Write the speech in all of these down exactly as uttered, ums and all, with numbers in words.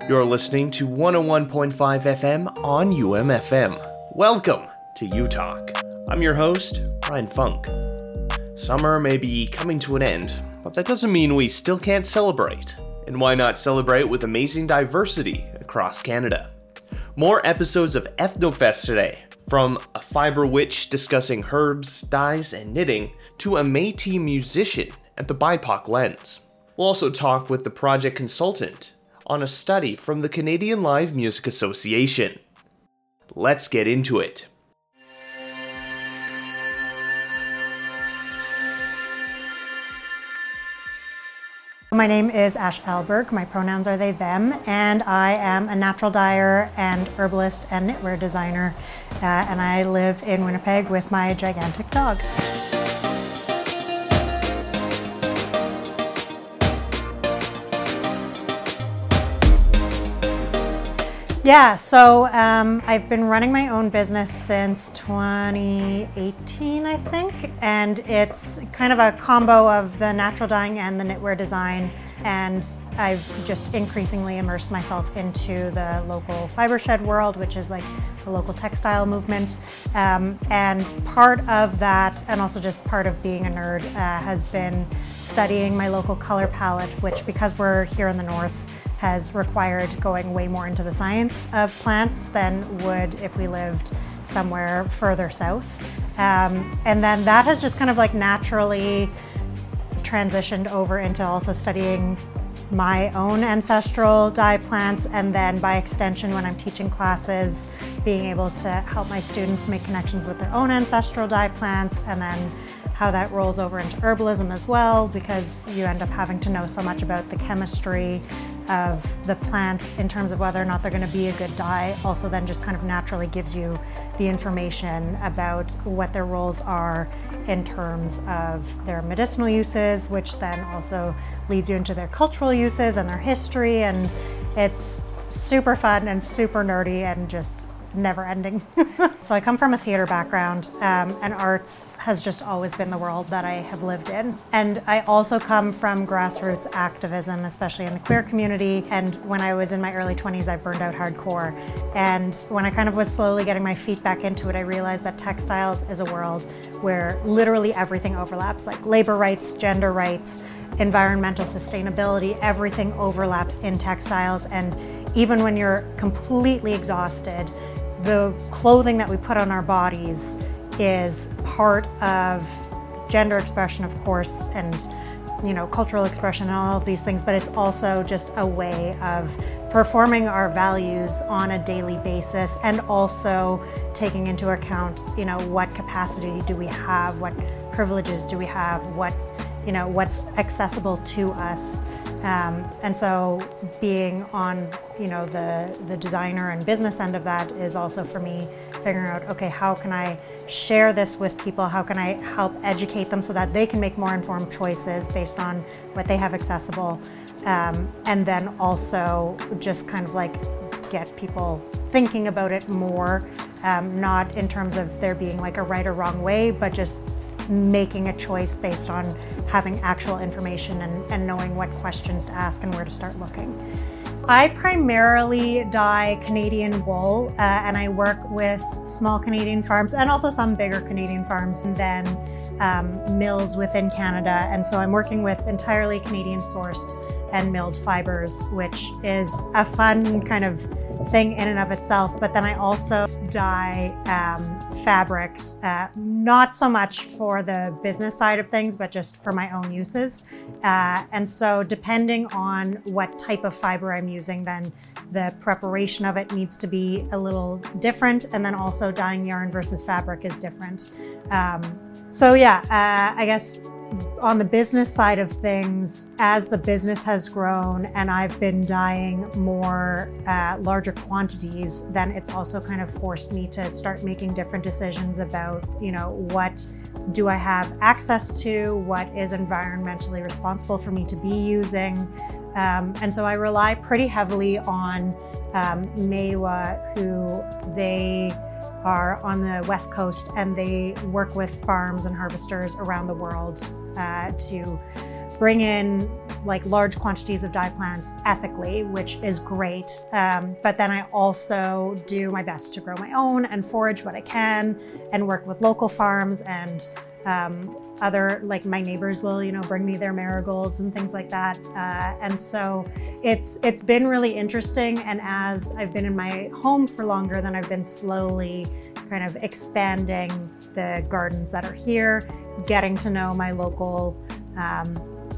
You're listening to one oh one point five F M on U M F M. Welcome to U Talk. I'm your host, Ryan Funk. Summer may be coming to an end, but that doesn't mean we still can't celebrate. And why not celebrate with amazing diversity across Canada? More episodes of Ethnofest today, from a fiber witch discussing herbs, dyes, and knitting, to a Métis musician at the B I P O C lens. We'll also talk with the project consultant on a study from the Canadian Live Music Association. Let's get into it. My name is Ash Alberg, my pronouns are they, them, and I am a natural dyer and herbalist and knitwear designer, uh, and I live in Winnipeg with my gigantic dog. Yeah, so um, I've been running my own business since twenty eighteen, I think, and it's kind of a combo of the natural dyeing and the knitwear design, and I've just increasingly immersed myself into the local fiber shed world, which is like the local textile movement, um, and part of that, and also just part of being a nerd, uh, has been studying my local color palette, which, because we're here in the north, has required going way more into the science of plants than would if we lived somewhere further south. Um, and then that has just kind of like naturally transitioned over into also studying my own ancestral dye plants, and then by extension when I'm teaching classes, being able to help my students make connections with their own ancestral dye plants, and then how that rolls over into herbalism as well, because you end up having to know so much about the chemistry of the plants in terms of whether or not they're going to be a good dye. Also then just kind of naturally gives you the information about what their roles are in terms of their medicinal uses, which then also leads you into their cultural uses and their history, and it's super fun and super nerdy and just never ending. So I come from a theater background, um, and arts has just always been the world that I have lived in. And I also come from grassroots activism, especially in the queer community. And when I was in my early twenties, I burned out hardcore. And when I kind of was slowly getting my feet back into it, I realized that textiles is a world where literally everything overlaps, like labor rights, gender rights, environmental sustainability, everything overlaps in textiles. And even when you're completely exhausted, the clothing that we put on our bodies is part of gender expression, of course, and you know, cultural expression and all of these things, but it's also just a way of performing our values on a daily basis, and also taking into account, you know, what capacity do we have, what privileges do we have, what, you know, what's accessible to us. Um, and so being on, you know, the, the designer and business end of that is also for me figuring out, okay, how can I share this with people? How can I help educate them so that they can make more informed choices based on what they have accessible? Um, and then also just kind of like get people thinking about it more, um, not in terms of there being like a right or wrong way, but just making a choice based on having actual information and, and knowing what questions to ask and where to start looking. I primarily dye Canadian wool, uh, and I work with small Canadian farms and also some bigger Canadian farms, and then um, mills within Canada. And so I'm working with entirely Canadian sourced and milled fibers, which is a fun kind of thing in and of itself. But then I also dye um, fabrics, uh, not so much for the business side of things, but just for my own uses. Uh, and so depending on what type of fiber I'm using, then the preparation of it needs to be a little different. And then also dyeing yarn versus fabric is different. Um, so yeah, uh, I guess on the business side of things, as the business has grown and I've been dyeing more uh, larger quantities, then it's also kind of forced me to start making different decisions about, you know, what do I have access to, what is environmentally responsible for me to be using. Um, and so I rely pretty heavily on um, Meiwa, who they are on the West Coast, and they work with farms and harvesters around the world uh, to bring in like large quantities of dye plants ethically, which is great. Um, but then I also do my best to grow my own and forage what I can and work with local farms, and um, other, like my neighbors will, you know, bring me their marigolds and things like that. Uh, and so it's it's been really interesting. And as I've been in my home for longer, then I've been slowly kind of expanding the gardens that are here, getting to know my local, um,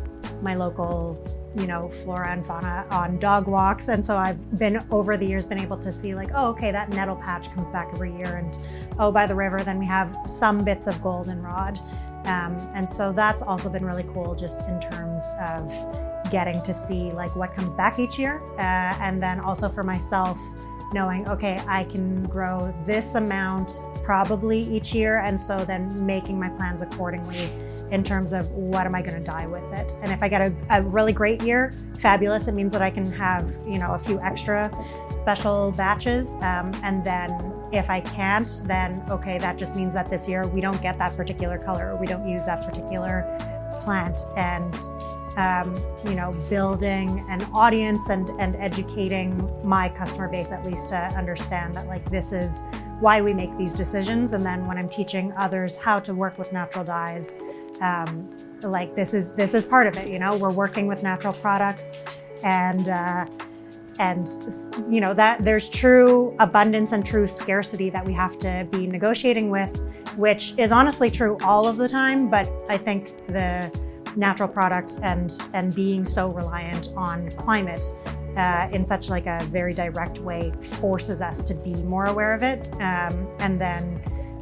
my local, you know, flora and fauna on dog walks. And so I've been, over the years, been able to see like, oh, okay, that nettle patch comes back every year. And oh, by the river, then we have some bits of goldenrod. Um, and so that's also been really cool, just in terms of getting to see like what comes back each year. Uh, and then also for myself, knowing, okay, I can grow this amount probably each year. And so then making my plans accordingly in terms of what am I going to dye with it. And if I get a, a really great year, fabulous. It means that I can have, you know, a few extra special batches. Um, and then if I can't, then okay, that just means that this year we don't get that particular color, or we don't use that particular plant. And Um, you know, building an audience and, and educating my customer base, at least, to understand that like this is why we make these decisions. And then when I'm teaching others how to work with natural dyes, um, like this is this is part of it. You know, we're working with natural products, and uh, and you know that there's true abundance and true scarcity that we have to be negotiating with, which is honestly true all of the time. But I think the natural products and and being so reliant on climate uh, in such like a very direct way forces us to be more aware of it. Um, and then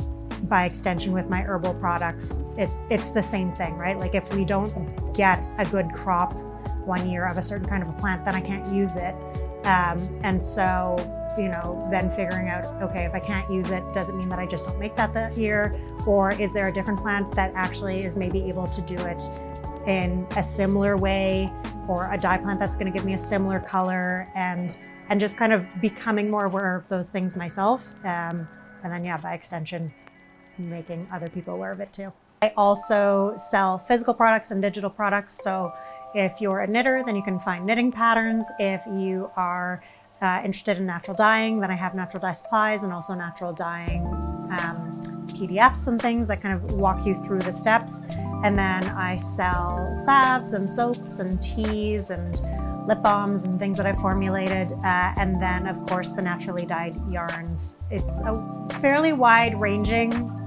by extension with my herbal products, it, it's the same thing, right? Like if we don't get a good crop one year of a certain kind of a plant, then I can't use it. Um, and so, you know, then figuring out, okay, if I can't use it, does it mean that I just don't make that that year? Or is there a different plant that actually is maybe able to do it in a similar way, or a dye plant that's going to give me a similar color, and and just kind of becoming more aware of those things myself. Um, and then, yeah, by extension, making other people aware of it too. I also sell physical products and digital products. So if you're a knitter, then you can find knitting patterns. If you are uh, interested in natural dyeing, then I have natural dye supplies and also natural dyeing um, P D Fs and things that kind of walk you through the steps. And then I sell salves and soaps and teas and lip balms and things that I've formulated. Uh, and then, of course, the naturally dyed yarns. It's a fairly wide-ranging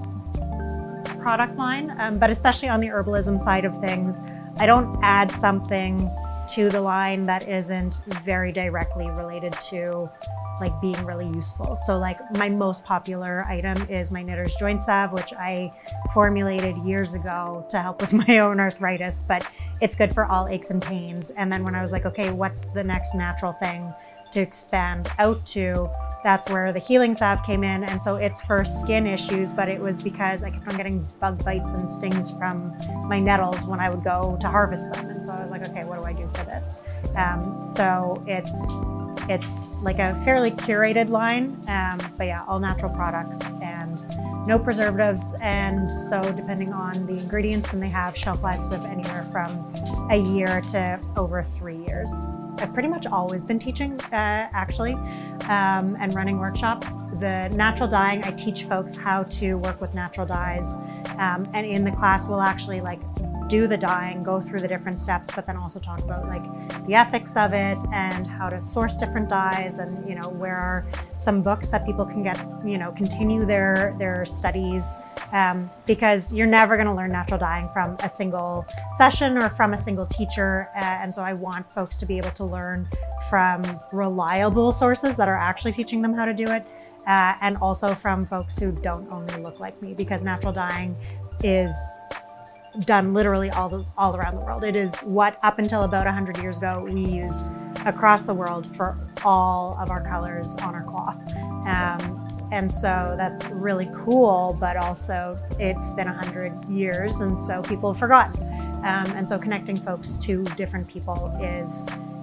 product line, um, but especially on the herbalism side of things, I don't add something to the line that isn't very directly related to like being really useful. So like my most popular item is my Knitter's Joint Salve, which I formulated years ago to help with my own arthritis, but it's good for all aches and pains. And then when I was like, okay, what's the next natural thing to expand out to? That's where the Healing Salve came in. And so it's for skin issues, but it was because I kept on getting bug bites and stings from my nettles when I would go to harvest them. And so I was like, okay, what do I do for this? Um, so it's It's like a fairly curated line, um, but yeah, all natural products and no preservatives. And so depending on the ingredients, and they have shelf lives of anywhere from a year to over three years. I've pretty much always been teaching, uh, actually, um, and running workshops. The natural dyeing, I teach folks how to work with natural dyes. Um, and in the class, we'll actually like do the dyeing, go through the different steps, but then also talk about like the ethics of it and how to source different dyes, and you know where are some books that people can get, you know, continue their their studies, um, because you're never going to learn natural dyeing from a single session or from a single teacher, uh, and so I want folks to be able to learn from reliable sources that are actually teaching them how to do it, uh, and also from folks who don't only look like me, because natural dyeing is done literally all the, all around the world. It is what up until about one hundred years ago we used across the world for all of our colors on our cloth. Um, and so that's really cool, but also it's been one hundred years, and so people have forgotten. Um, and so connecting folks to different people is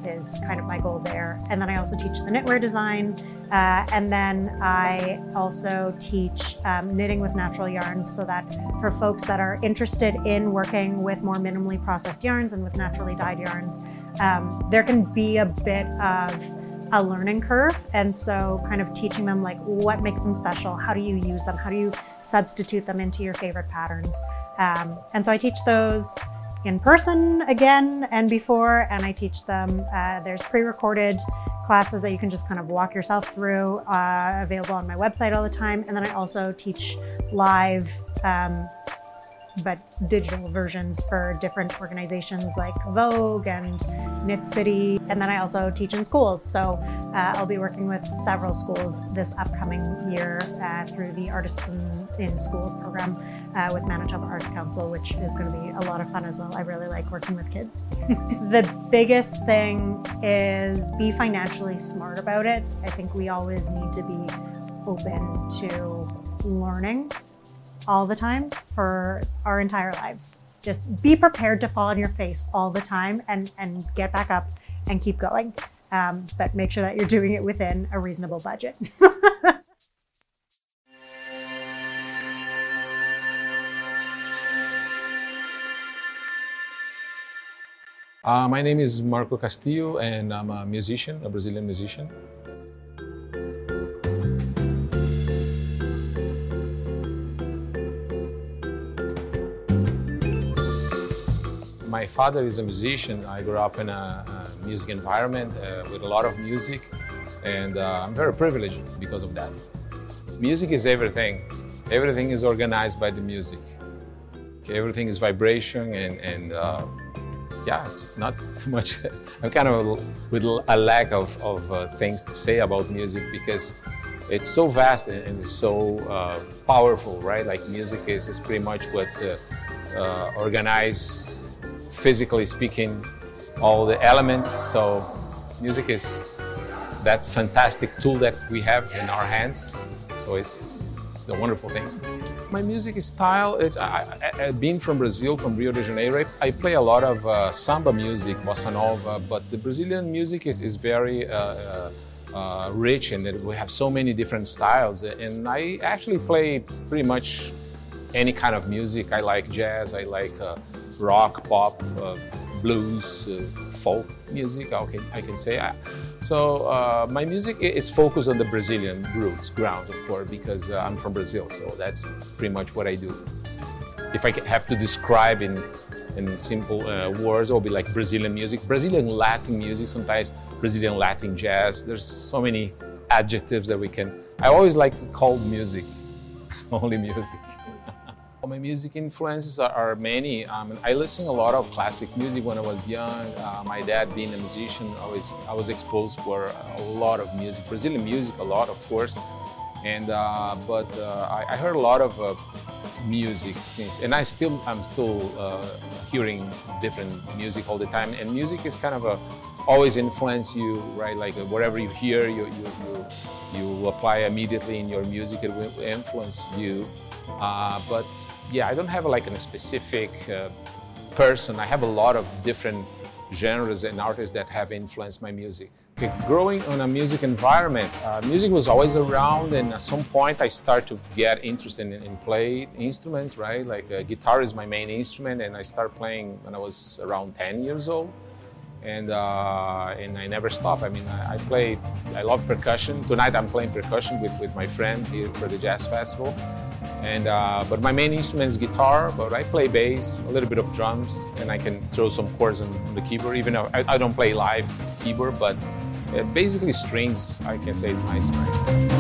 is kind of my goal there. And then I also teach the knitwear design. Uh, and then I also teach um, knitting with natural yarns, so that for folks that are interested in working with more minimally processed yarns and with naturally dyed yarns, um, there can be a bit of a learning curve. And so kind of teaching them like what makes them special, how do you use them, how do you substitute them into your favorite patterns. Um, and so I teach those in person again and before, and I teach them, uh, there's pre-recorded classes that you can just kind of walk yourself through, uh, available on my website all the time. And then I also teach live, um, but digital versions for different organizations like Vogue and Knit City. And then I also teach in schools. So uh, I'll be working with several schools this upcoming year uh, through the Artists in, in Schools program uh, with Manitoba Arts Council, which is going to be a lot of fun as well. I really like working with kids. The biggest thing is be financially smart about it. I think we always need to be open to learning all the time for our entire lives. Just be prepared to fall on your face all the time and, and get back up and keep going. Um, but make sure that you're doing it within a reasonable budget. uh, my name is Marco Castillo, and I'm a musician, a Brazilian musician. My father is a musician. I grew up in a, a music environment uh, with a lot of music, and uh, I'm very privileged because of that. Music is everything. Everything is organized by the music. Everything is vibration, and, and uh, yeah, it's not too much. I'm kind of with a lack of, of uh, things to say about music because it's so vast and, and it's so uh, powerful, right? Like music is, is pretty much what uh, uh, organizes, physically speaking, all the elements. So music is that fantastic tool that we have in our hands. So it's, it's a wonderful thing. My music style, it's I, I, being from Brazil, from Rio de Janeiro, I play a lot of uh, samba music, bossa nova, but the Brazilian music is, is very uh, uh, uh, rich in that we have so many different styles. And I actually play pretty much any kind of music. I like jazz, I like uh, rock, pop, uh, blues, uh, folk music, I can, I can say. So uh, my music is focused on the Brazilian roots, grounds, of course, because uh, I'm from Brazil, so that's pretty much what I do. If I have to describe in, in simple uh, words, it will be like Brazilian music, Brazilian Latin music, sometimes Brazilian Latin jazz. There's so many adjectives that we can, I always like to call music, only music. My music influences are, are many. Um, I listened a lot of classic music when I was young. Uh, my dad being a musician, I was, I was exposed for a lot of music, Brazilian music a lot, of course. And uh, but uh, I, I heard a lot of uh, music since, and I still, I'm still uh, hearing different music all the time. And music is kind of a, always influence you, right? Like uh, whatever you hear, you, you, you, you apply immediately in your music. It will influence you. Uh, but yeah, I don't have like a specific uh, person. I have a lot of different genres and artists that have influenced my music. Okay, growing in a music environment, uh, music was always around, and at some point I started to get interested in, in play instruments, right? Like uh, guitar is my main instrument, and I started playing when I was around ten years old. And uh, and I never stop. I mean, I, I play, I love percussion. Tonight I'm playing percussion with, with my friend here for the Jazz Festival. And uh, but my main instrument is guitar, but I play bass, a little bit of drums, and I can throw some chords on the keyboard, even though I, I don't play live keyboard, but uh, basically strings, I can say, is my strength.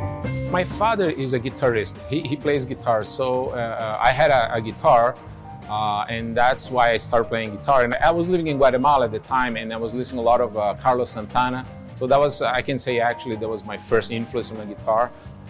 My father is a guitarist. He, he plays guitar. So uh, I had a, a guitar. Uh, Uh, and that's why I started playing guitar. And I was living in Guatemala at the time, and I was listening a lot of uh, Carlos Santana. So that was, I can say actually, that was my first influence on the guitar.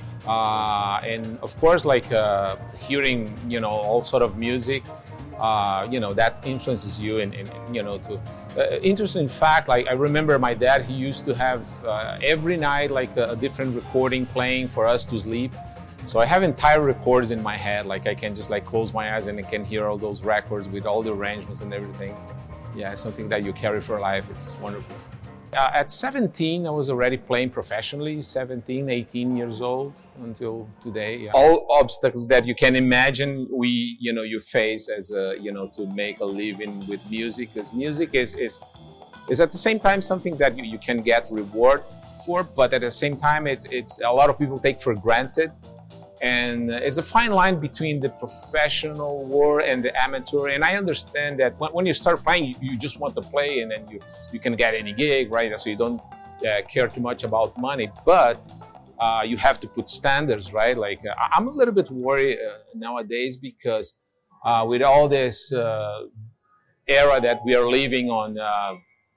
Uh, and of course, like uh, hearing, you know, all sort of music, uh, you know, that influences you. And, and you know, to uh, interesting fact, like I remember my dad, he used to have uh, every night like a, a different recording playing for us to sleep. So I have entire records in my head, like I can just like close my eyes and I can hear all those records with all the arrangements and everything. Yeah, it's something that you carry for life. It's wonderful. Uh, at seventeen, I was already playing professionally, seventeen, eighteen years old until today. Yeah. All obstacles that you can imagine, we, you know, you face as a, you know, to make a living with music, because music is, is, is at the same time something that you, you can get reward for, but at the same time, it's, it's a lot of people take for granted. And it's a fine line between the professional world and the amateur. And I understand that when you start playing, you, you just want to play, and then you, you can get any gig, right? So you don't uh, care too much about money, but uh, you have to put standards, right? Like uh, I'm a little bit worried uh, nowadays because uh, with all this uh, era that we are living on, uh,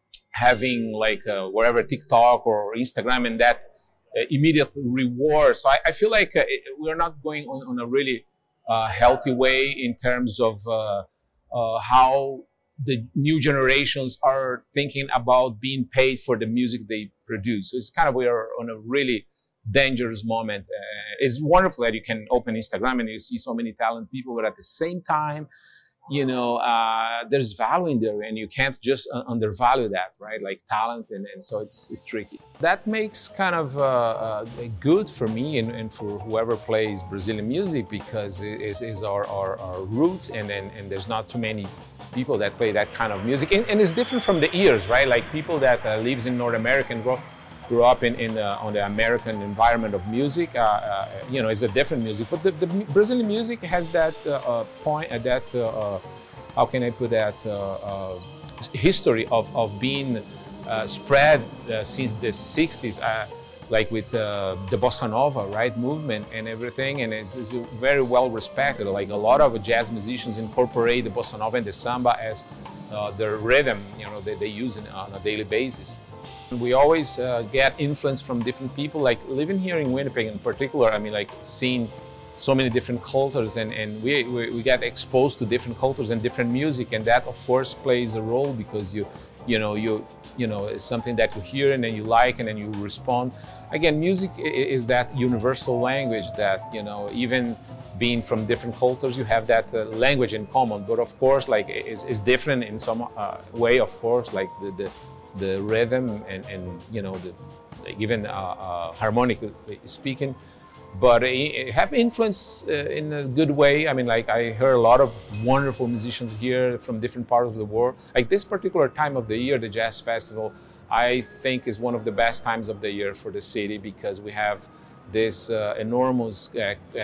having like uh, wherever TikTok or Instagram and that, Uh, immediate reward. So I, I feel like uh, we're not going on, on a really uh, healthy way in terms of uh, uh, how the new generations are thinking about being paid for the music they produce. So it's kind of, we are on a really dangerous moment. Uh, it's wonderful that you can open Instagram and you see so many talented people, but at the same time, you know, uh, there's value in there, and you can't just uh, undervalue that, right? Like talent, and, and so it's, it's tricky. That makes kind of uh, uh, good for me and, and for whoever plays Brazilian music, because it is, is our, our, our roots, and, and, and there's not too many people that play that kind of music. And, and it's different from the ears, right? Like people that uh, lives in North America and grow, grew up in, in uh, on the American environment of music, uh, uh, you know, it's a different music. But the, the Brazilian music has that uh, uh, point, uh, that, uh, uh, how can I put that, uh, uh, history of, of being uh, spread uh, since the sixties, uh, like with uh, the Bossa Nova, right, movement and everything. And it's, it's very well respected. Like a lot of jazz musicians incorporate the Bossa Nova and the Samba as uh, their rhythm, you know, that they use in, on a daily basis. We always uh, get influence from different people, like living here in Winnipeg in particular. I mean, like seeing so many different cultures, and, and we, we, we get exposed to different cultures and different music, and that of course plays a role, because you, you know, you, you know, it's something that you hear and then you like and then you respond. Again, music is that universal language that, you know, even being from different cultures, you have that uh, language in common, but of course, like it's, it's different in some uh, way, of course, like the, the the rhythm and, and you know, the, even uh, uh, harmonically speaking, but it have influence uh, in a good way. I mean, like I heard a lot of wonderful musicians here from different parts of the world. Like this particular time of the year, the Jazz Festival, I think is one of the best times of the year for the city, because we have this uh, enormous uh, uh,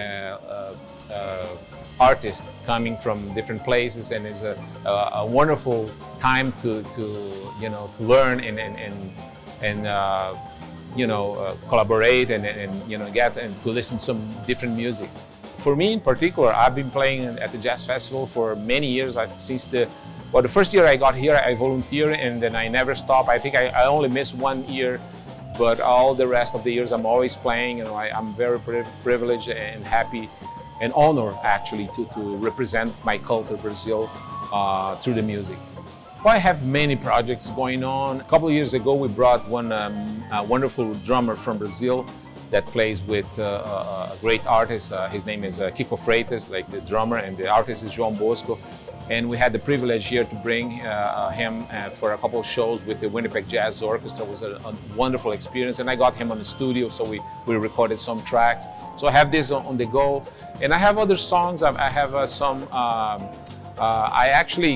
uh, artists coming from different places, and it's a, a, a wonderful time to, to you know, to learn and and and, and uh, you know, uh, collaborate and, and you know, get and to listen to some different music. For me in particular, I've been playing at the Jazz Festival for many years. I, since the well, the first year I got here, I volunteered, and then I never stopped. I think I, I only missed one year. But all the rest of the years, I'm always playing. You know, I, I'm very priv privileged and happy and honored, actually, to, to represent my culture, Brazil, uh, through the music. Well, I have many projects going on. A couple of years ago, we brought one um, a wonderful drummer from Brazil that plays with uh, a great artist. Uh, his name is uh, Kiko Freitas, like the drummer, and the artist is João Bosco. And we had the privilege here to bring uh, him uh, for a couple of shows with the Winnipeg Jazz Orchestra. It was a, a wonderful experience, and I got him on the studio, so we, we recorded some tracks. So I have this on, on the go, and I have other songs. I, I have uh, some, um, uh, I actually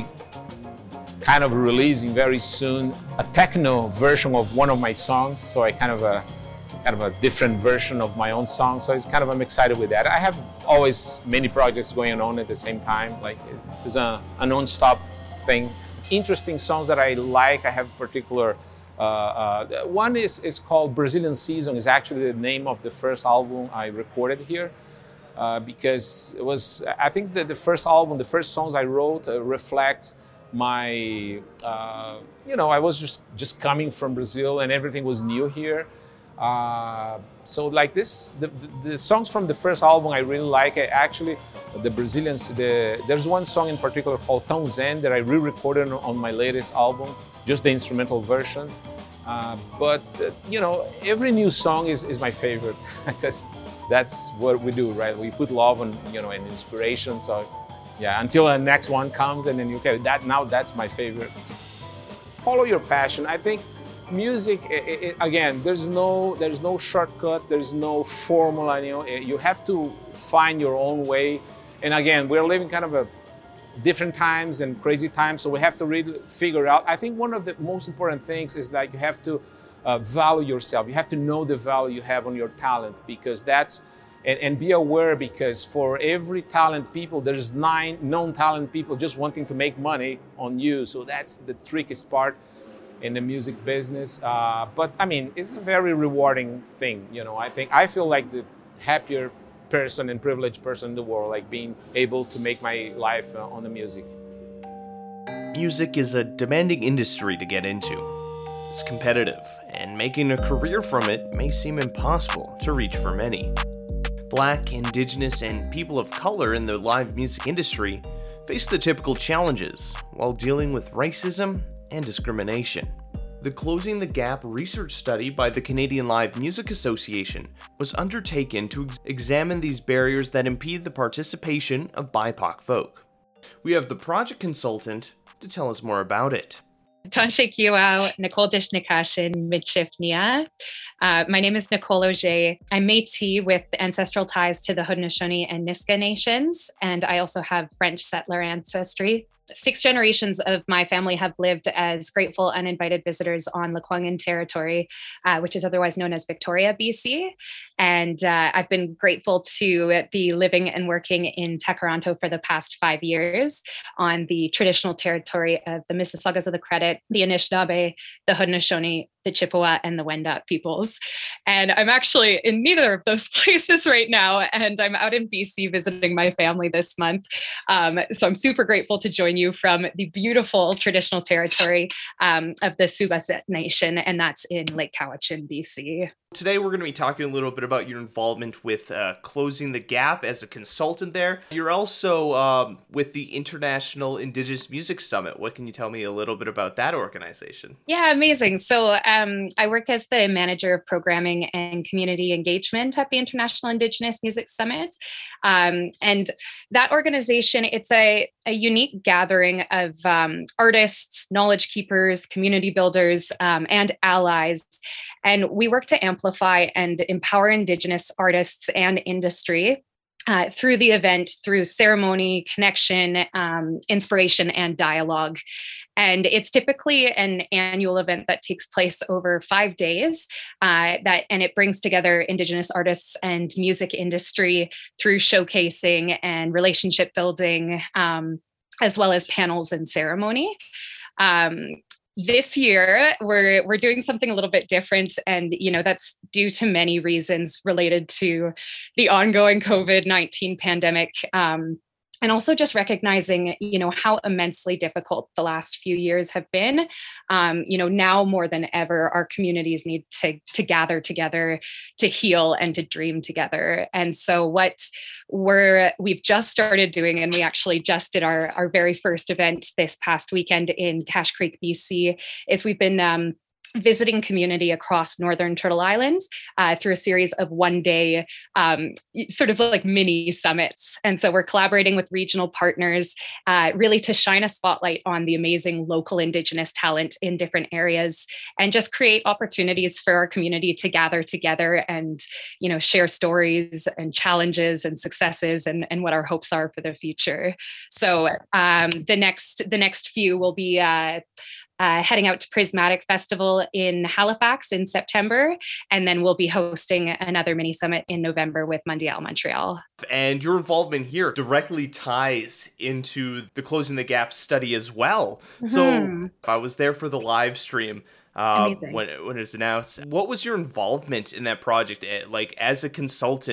kind of releasing very soon a techno version of one of my songs, so I kind of a, kind of a different version of my own song. So it's kind of, I'm excited with that. I have always many projects going on at the same time. Like it's a, a non-stop thing. Interesting songs that I like. I have particular, uh, uh, one is, is called Brazilian Season. Is actually the name of the first album I recorded here. uh, because it was, I think that the first album, the first songs I wrote uh, reflect my, uh, you know, I was just, just coming from Brazil and everything was new here. Uh, so like this, the, the, the songs from the first album I really like. I actually, the Brazilians, the, there's one song in particular called Tão Zen that I re-recorded on my latest album, just the instrumental version. Uh, but, uh, you know, every new song is, is my favorite because that's what we do, right? We put love and, you know, and inspiration. So yeah, until the next one comes and then you okay, that now that's my favorite. Follow your passion. I think music, it, it, again, there's no, there's no shortcut, there's no formula, you know, you have to find your own way. And again, we're living kind of a different times and crazy times, so we have to really figure out. I think one of the most important things is that you have to uh, value yourself. You have to know the value you have on your talent, because that's, and, and be aware, because for every talent people, there's nine non-talent people just wanting to make money on you. So that's the trickiest part in the music business. Uh, but I mean, it's a very rewarding thing. You know, I think I feel like the happier person and privileged person in the world, like being able to make my life uh, on the music. Music is a demanding industry to get into. It's competitive, and making a career from it may seem impossible to reach for many. Black, Indigenous, and people of color in the live music industry face the typical challenges while dealing with racism and discrimination. The Closing the Gap research study by the Canadian Live Music Association was undertaken to ex- examine these barriers that impede the participation of B I P O C folk. We have the project consultant to tell us more about it. Nicole Uh, my name is Nicole Auger. I'm Métis with ancestral ties to the Haudenosaunee and Nisga'a nations, and I also have French settler ancestry. Six generations of my family have lived as grateful uninvited visitors on Lekwungen territory, uh, which is otherwise known as Victoria, B C. And uh, I've been grateful to be living and working in Takaranto for the past five years on the traditional territory of the Mississaugas of the Credit, the Anishinaabe, the Haudenosaunee, the Chippewa, and the Wendat peoples. And I'm actually in neither of those places right now, and I'm out in B C visiting my family this month. Um, so I'm super grateful to join you from the beautiful traditional territory um, of the Subaset Nation, and that's in Lake Cowichan, B C. Today we're going to be talking a little bit about your involvement with uh, Closing the Gap as a consultant there. You're also um, with the International Indigenous Music Summit. What can you tell me a little bit about that organization? Yeah, amazing. So um, I work as the manager of programming and community engagement at the International Indigenous Music Summit. Um, and that organization, it's a, a unique gathering of um, artists, knowledge keepers, community builders, um, and allies. And we work to amplify and empower Indigenous artists and industry uh, through the event, through ceremony, connection, um, inspiration, and dialogue. And it's typically an annual event that takes place over five days. Uh, that and it brings together Indigenous artists and music industry through showcasing and relationship building, um, as well as panels and ceremony. Um, This year, we're we're doing something a little bit different, and you know that's due to many reasons related to the ongoing COVID nineteen pandemic, um, and also just recognizing you know how immensely difficult the last few years have been. Um, you know now more than ever, our communities need to to gather together, to heal, and to dream together. And so what we're we've just started doing, and we actually just did our our very first event this past weekend in Cache Creek, B C, is we've been um, visiting community across Northern Turtle Island uh, through a series of one day um, sort of like mini summits. And so we're collaborating with regional partners uh, really to shine a spotlight on the amazing local Indigenous talent in different areas and just create opportunities for our community to gather together and, you know, share stories and challenges and successes and, and what our hopes are for the future. So um, the next the next few will be uh, Uh, heading out to Prismatic Festival in Halifax in September, and then we'll be hosting another mini summit in November with Mondial Montreal. And your involvement here directly ties into the Closing the Gap study as well. Mm-hmm. So I was there for the live stream uh, when, when it was announced. What was your involvement in that project? Like, as a consultant,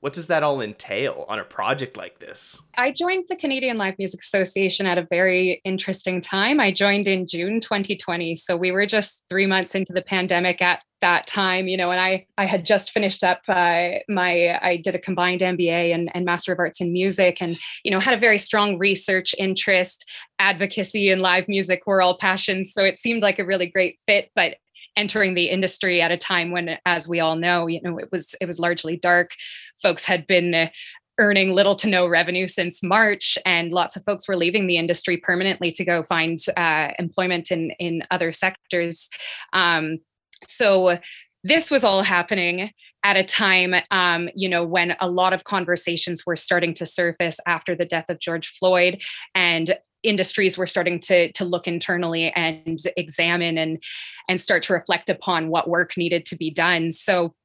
what does that all entail on a project like this? I joined the Canadian Live Music Association at a very interesting time. I joined in June twenty twenty. So we were just three months into the pandemic at that time, you know, and I I had just finished up uh, my, I did a combined M B A and, and Master of Arts in Music, and, you know, had a very strong research interest. Advocacy and live music were all passions. So it seemed like a really great fit, but entering the industry at a time when, as we all know, you know, it was it was largely dark. Folks had been earning little to no revenue since March, and lots of folks were leaving the industry permanently to go find uh, employment in in other sectors. Um, so this was all happening at a time, um, you know, when a lot of conversations were starting to surface after the death of George Floyd, and industries were starting to to look internally and examine and and start to reflect upon what work needed to be done. So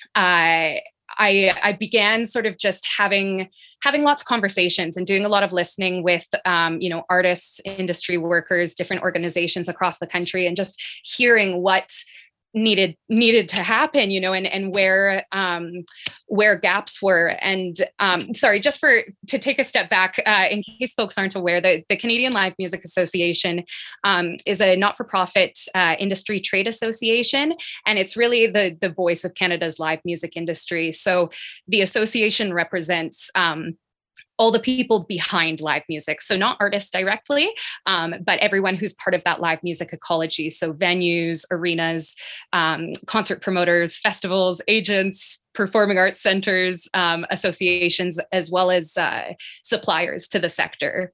I I, I began sort of just having having lots of conversations and doing a lot of listening with um, you know, artists, industry workers, different organizations across the country, and just hearing what needed needed to happen, you know, and and where um where gaps were. And um sorry, just for to take a step back, uh, in case folks aren't aware, the, the Canadian Live Music Association um is a not-for-profit uh, industry trade association, and it's really the the voice of Canada's live music industry. So the association represents um all the people behind live music. So not artists directly, um, but everyone who's part of that live music ecology. So venues, arenas, um, concert promoters, festivals, agents, performing arts centers, um, associations, as well as uh, suppliers to the sector.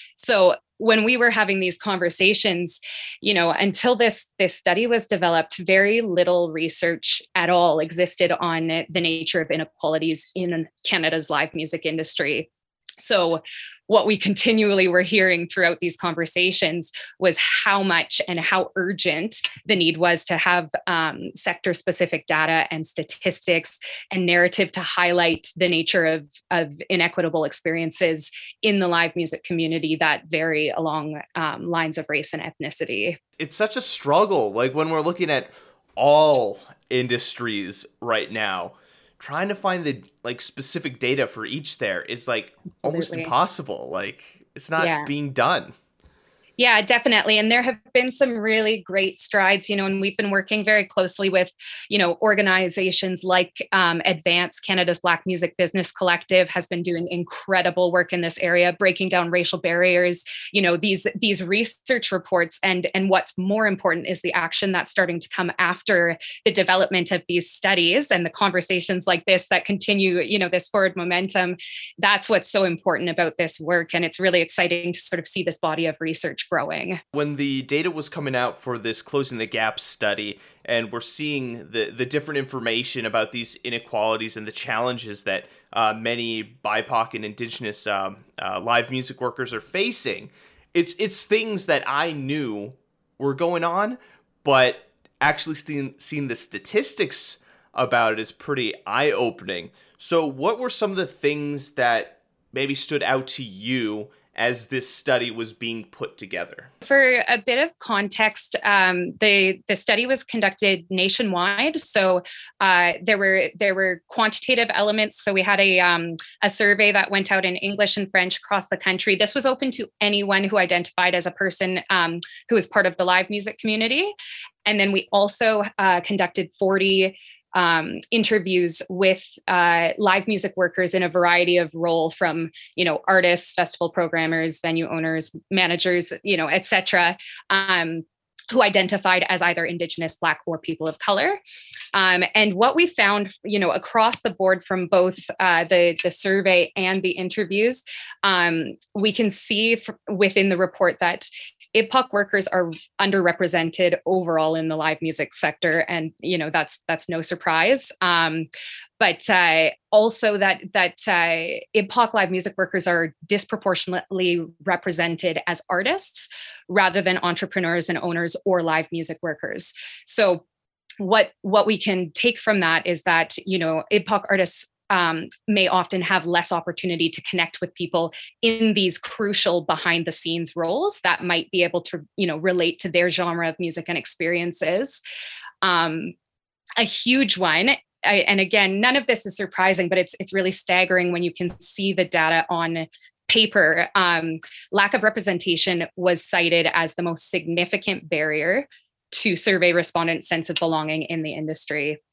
So when we were having these conversations, you know, until this this study was developed, very little research at all existed on the nature of inequalities in Canada's live music industry. So what we continually were hearing throughout these conversations was how much and how urgent the need was to have um, sector-specific data and statistics and narrative to highlight the nature of, of inequitable experiences in the live music community that vary along um, lines of race and ethnicity. It's such a struggle. Like when we're looking at all industries right now, trying to find the like specific data for each there is like Absolutely. Almost impossible. Like it's not yeah. being done. Yeah, definitely. And there have been some really great strides, you know, and we've been working very closely with, you know, organizations like um, Advance, Canada's Black Music Business Collective has been doing incredible work in this area, breaking down racial barriers, you know, these these research reports. And, and what's more important is the action that's starting to come after the development of these studies and the conversations like this that continue, you know, this forward momentum. That's what's so important about this work. And it's really exciting to sort of see this body of research growing. When the data was coming out for this Closing the Gap study, and we're seeing the, the different information about these inequalities and the challenges that uh, many B I P O C and Indigenous uh, uh, live music workers are facing, it's it's things that I knew were going on, but actually seeing, seeing the statistics about it is pretty eye-opening. So what were some of the things that maybe stood out to you as this study was being put together? For a bit of context, um, the the study was conducted nationwide. So uh, there were there were quantitative elements. So we had a um, a survey that went out in English and French across the country. This was open to anyone who identified as a person um, who was part of the live music community. And then we also uh, conducted forty Um, interviews with uh, live music workers in a variety of role, from, you know, artists, festival programmers, venue owners, managers, you know, et cetera, um, who identified as either Indigenous, Black, or people of color. Um, and what we found, you know, across the board from both uh, the, the survey and the interviews, um, we can see f- within the report that I P O C workers are underrepresented overall in the live music sector, and you know that's that's no surprise. Um, but uh, also that that uh, I P O C live music workers are disproportionately represented as artists rather than entrepreneurs and owners or live music workers. So what what we can take from that is that, you know, I P O C artists Um, may often have less opportunity to connect with people in these crucial behind the scenes roles that might be able to, you know, relate to their genre of music and experiences. Um, a huge one I, and again, none of this is surprising, but it's it's really staggering when you can see the data on paper. Um, lack of representation was cited as the most significant barrier to survey respondents' sense of belonging in the industry.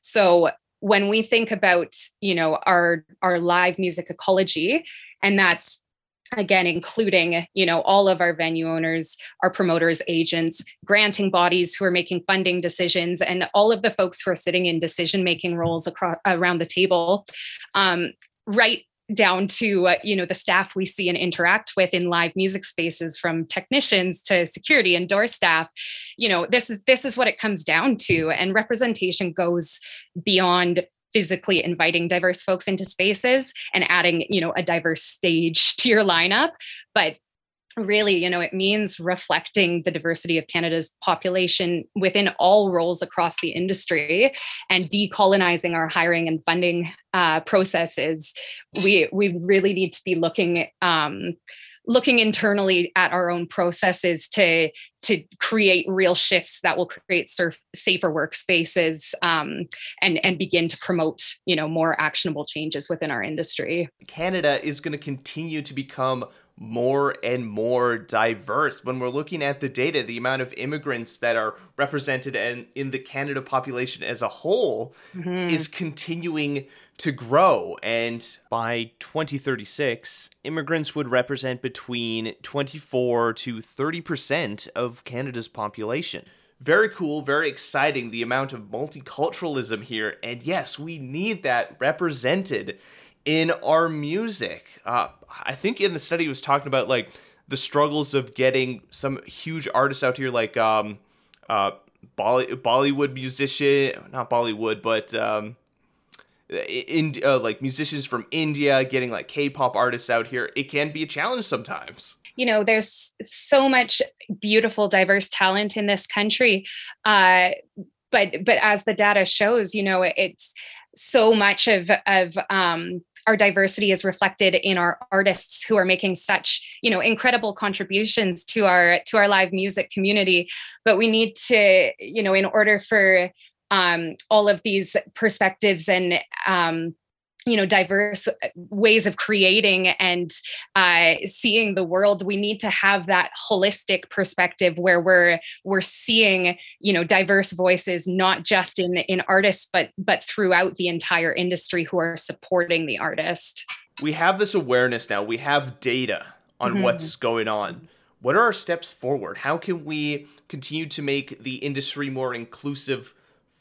So when we think about, you know, our our live music ecology, and that's again including, you know, all of our venue owners, our promoters, agents, granting bodies who are making funding decisions, and all of the folks who are sitting in decision-making roles across around the table, um, right down to, uh, you know, the staff we see and interact with in live music spaces, from technicians to security and door staff. You know, this is this is what it comes down to. And representation goes beyond physically inviting diverse folks into spaces and adding, you know, a diverse stage to your lineup. But really, you know, it means reflecting the diversity of Canada's population within all roles across the industry and decolonizing our hiring and funding uh, processes. We we really need to be looking um, looking internally at our own processes to to create real shifts that will create surf, safer workspaces um, and and begin to promote, you know, more actionable changes within our industry. Canada is going to continue to become more and more diverse. When we're looking at the data, the amount of immigrants that are represented in, in the Canada population as a whole mm-hmm. is continuing to grow. And by twenty thirty-six, immigrants would represent between twenty-four to thirty percent of Canada's population. Very cool, very exciting, the amount of multiculturalism here. And yes, we need that represented in our music. Uh, I think in the study it was talking about like the struggles of getting some huge artists out here, like um, uh, Bolly- Bollywood musician, not Bollywood, but um, in uh, like musicians from India, getting like K-pop artists out here. It can be a challenge sometimes. You know, there's so much beautiful, diverse talent in this country, uh, but but as the data shows, you know, it's so much of of um, our diversity is reflected in our artists who are making such, you know, incredible contributions to our to our live music community. But we need to, you know, in order for um, all of these perspectives and um, you know, diverse ways of creating and uh, seeing the world, we need to have that holistic perspective where we're we're seeing, you know, diverse voices, not just in in artists, but but throughout the entire industry who are supporting the artist. We have this awareness now. We have data on mm-hmm. what's going on. What are our steps forward? How can we continue to make the industry more inclusive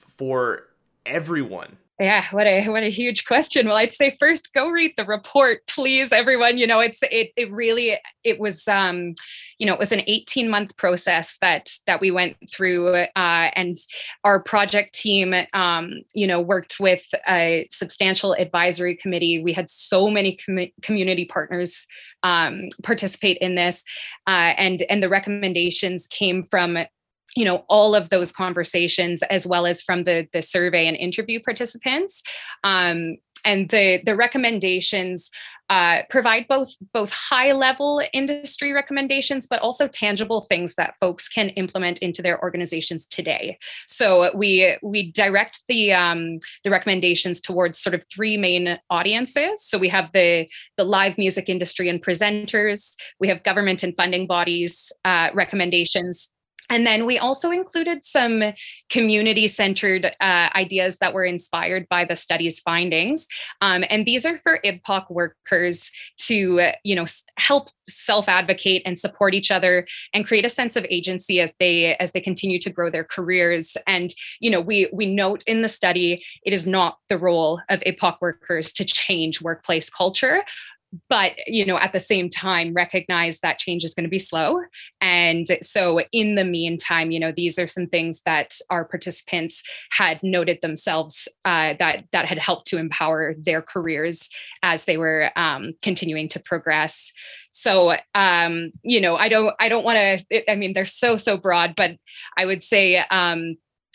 for everyone? Yeah, what a what a huge question. Well, I'd say first, go read the report, please, everyone. You know, it's it it really it was um, you know, it was an eighteen month process that that we went through, uh, and our project team, um, you know, worked with a substantial advisory committee. We had so many com- community partners um, participate in this, uh, and and the recommendations came from, you know, all of those conversations, as well as from the, the survey and interview participants. Um, and the, the recommendations uh, provide both, both high level industry recommendations, but also tangible things that folks can implement into their organizations today. So we, we direct the, um, the recommendations towards sort of three main audiences. So we have the, the live music industry and presenters, we have government and funding bodies uh, recommendations. And then we also included some community-centered uh, ideas that were inspired by the study's findings. Um, and these are for I B P O C workers to, uh, you know, help self-advocate and support each other and create a sense of agency as they as they continue to grow their careers. And, you know, we we note in the study, it is not the role of I B P O C workers to change workplace culture. But, you know, at the same time, recognize that change is going to be slow. And so in the meantime, you know, these are some things that our participants had noted themselves uh, that that had helped to empower their careers as they were um, continuing to progress. So, um, you know, I don't I don't want to, I mean, they're so, so broad, but I would say, um,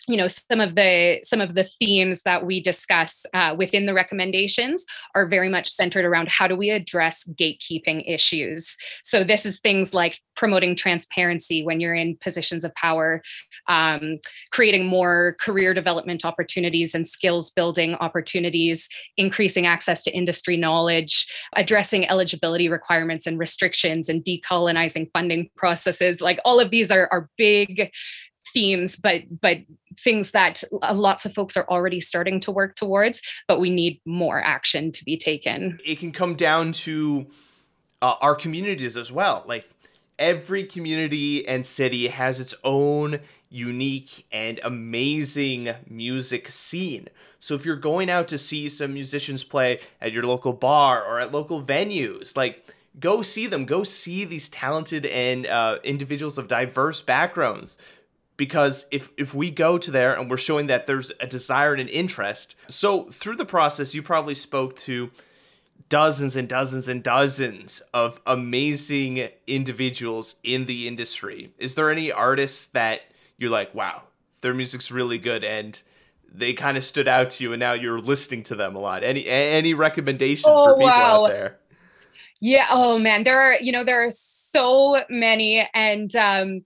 you know, some of the some of the themes that we discuss uh, within the recommendations are very much centered around how do we address gatekeeping issues. So this is things like promoting transparency when you're in positions of power, um, creating more career development opportunities and skills building opportunities, increasing access to industry knowledge, addressing eligibility requirements and restrictions, and decolonizing funding processes. Like all of these are, are big themes, but but things that lots of folks are already starting to work towards, but we need more action to be taken. It can come down to uh, our communities as well. Like every community and city has its own unique and amazing music scene. So if you're going out to see some musicians play at your local bar or at local venues, like go see them, go see these talented and uh, individuals of diverse backgrounds. Because if, if we go to there and we're showing that there's a desire and an interest, so through the process, you probably spoke to dozens and dozens and dozens of amazing individuals in the industry. Is there any artists that you're like, wow, their music's really good and they kind of stood out to you and now you're listening to them a lot? Any any recommendations oh, for people wow. out there? Yeah. Oh man, there are, you know, there are so many. And, um,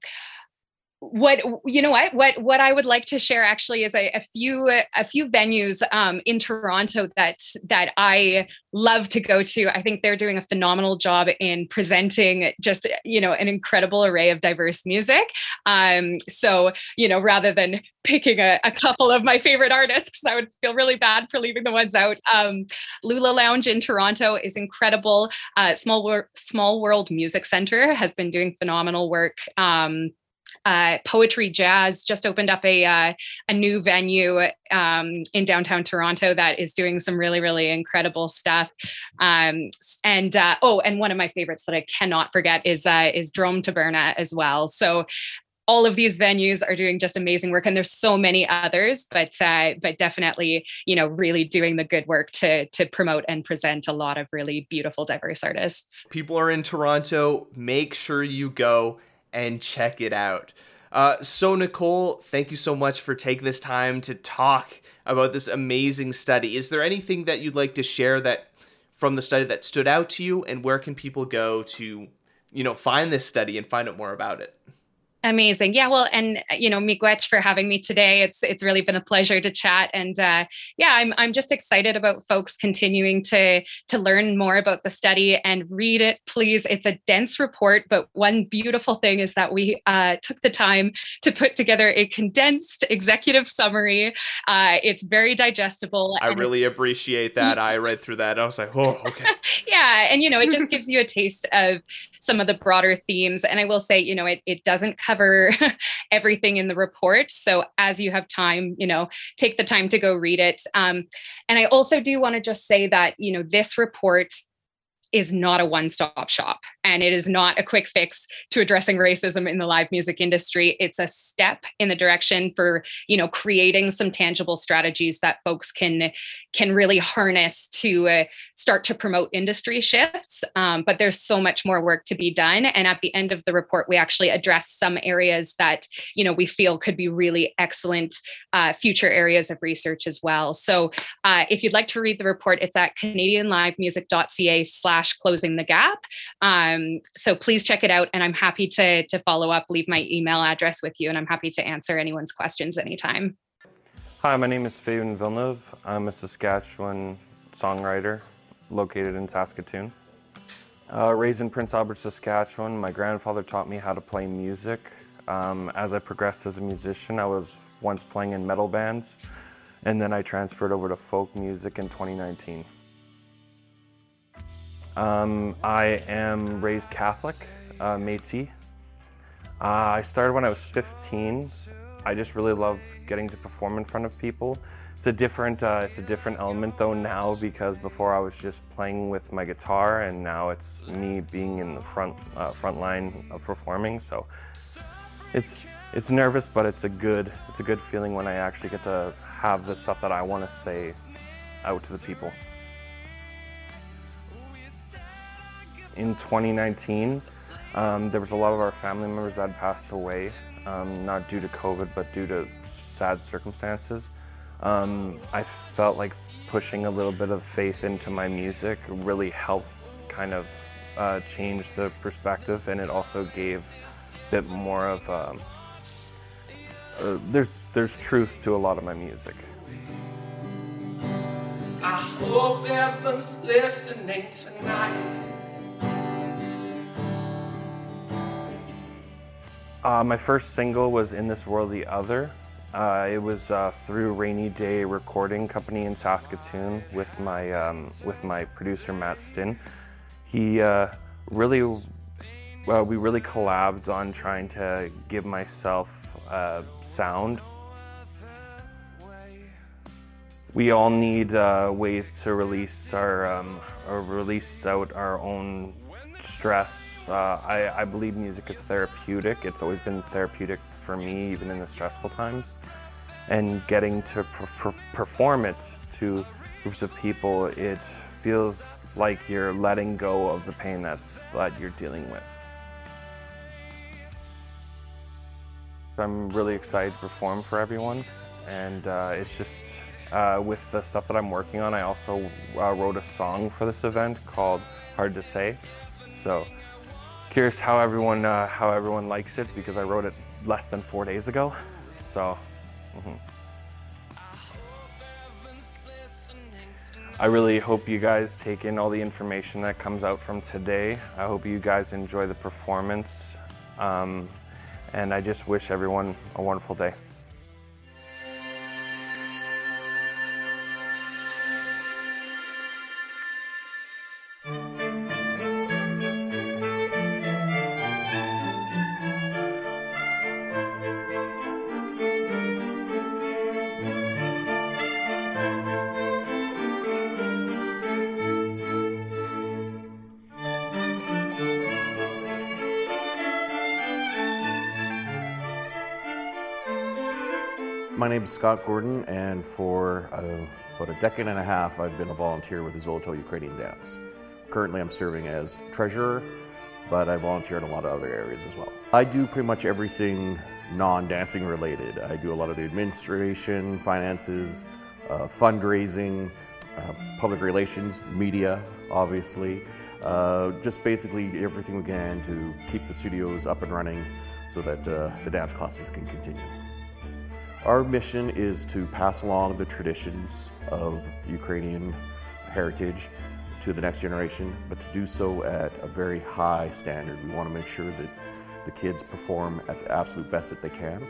What you know what what what I would like to share actually is a, a few a few venues um, in Toronto that that I love to go to. I think they're doing a phenomenal job in presenting just you know an incredible array of diverse music. Um, so you know rather than picking a, a couple of my favorite artists, I would feel really bad for leaving the ones out. Um, Lula Lounge in Toronto is incredible. Uh, Small Wor- Small World Music Center has been doing phenomenal work. Um, Uh, Poetry Jazz just opened up a uh, a new venue um, in downtown Toronto that is doing some really, really incredible stuff. Um, and uh, oh, and one of my favorites that I cannot forget is uh, is Drome Taberna as well. So all of these venues are doing just amazing work, and there's so many others, but uh, but definitely, you know, really doing the good work to to promote and present a lot of really beautiful, diverse artists. People are in Toronto. Make sure you go and check it out. Uh, so Nicole, thank you so much for taking this time to talk about this amazing study. Is there anything that you'd like to share that from the study that stood out to you, and where can people go to, you know, find this study and find out more about it? Amazing. Yeah. Well, and, you know, miigwech for having me today. It's, it's really been a pleasure to chat. And uh, yeah, I'm, I'm just excited about folks continuing to, to learn more about the study and read it, please. It's a dense report, but one beautiful thing is that we uh, took the time to put together a condensed executive summary. Uh, it's very digestible. I really appreciate that. I read through that. I was like, oh, okay. Yeah. And, you know, it just gives you a taste of some of the broader themes. And I will say, you know, it, it doesn't cover everything in the report. So as you have time, you know, take the time to go read it. Um, and I also do want to just say that, you know, this report is not a one-stop shop, and it is not a quick fix to addressing racism in the live music industry. It's a step in the direction for, you know, creating some tangible strategies that folks can can really harness to uh, start to promote industry shifts. Um, but there's so much more work to be done. And at the end of the report, we actually address some areas that, you know, we feel could be really excellent uh, future areas of research as well. So uh, if you'd like to read the report, it's at canadianlivemusic.ca slash closing the gap. Um, so please check it out. And I'm happy to, to follow up, leave my email address with you, and I'm happy to answer anyone's questions anytime. Hi, my name is Fabian Villeneuve. I'm a Saskatchewan songwriter located in Saskatoon. Uh, raised in Prince Albert, Saskatchewan, my grandfather taught me how to play music. Um, as I progressed as a musician, I was once playing in metal bands, and then I transferred over to folk music in twenty nineteen. Um, I am raised Catholic, uh, Métis. Uh, I started when I was fifteen. I just really love getting to perform in front of people. It's a different, uh, it's a different element though now, because before I was just playing with my guitar, and now it's me being in the front, uh, front line of performing. So it's it's nervous, but it's a good, it's a good feeling when I actually get to have the stuff that I want to say out to the people. In twenty nineteen, um, there was a lot of our family members that had passed away. Um, not due to COVID, but due to sad circumstances. Um, I felt like pushing a little bit of faith into my music really helped kind of uh, change the perspective, and it also gave a bit more of um, uh, there's there's truth to a lot of my music. I hope heaven's listening tonight. Uh, my first single was In This World the Other. Uh, it was uh, through Rainy Day Recording Company in Saskatoon with my um, with my producer Matt Stinn. He uh, really, well, we really collabed on trying to give myself a sound. We all need uh, ways to release our um, or release out our own stress. Uh, I, I believe music is therapeutic. It's always been therapeutic for me, even in the stressful times. And getting to per- perform it to groups of people, it feels like you're letting go of the pain that's that you're dealing with. I'm really excited to perform for everyone, and uh, it's just uh, with the stuff that I'm working on. I also uh, wrote a song for this event called Hard to Say. So. Curious how everyone uh, how everyone likes it, because I wrote it less than four days ago. So, mm-hmm. I really hope you guys take in all the information that comes out from today. I hope you guys enjoy the performance, um, and I just wish everyone a wonderful day. My name is Scott Gordon, and for uh, about a decade and a half I've been a volunteer with the Zoloto Ukrainian Dance. Currently I'm serving as treasurer, but I volunteer in a lot of other areas as well. I do pretty much everything non-dancing related. I do a lot of the administration, finances, uh, fundraising, uh, public relations, media, obviously. Uh, just basically everything we can to keep the studios up and running so that uh, the dance classes can continue. Our mission is to pass along the traditions of Ukrainian heritage to the next generation, but to do so at a very high standard. We want to make sure that the kids perform at the absolute best that they can.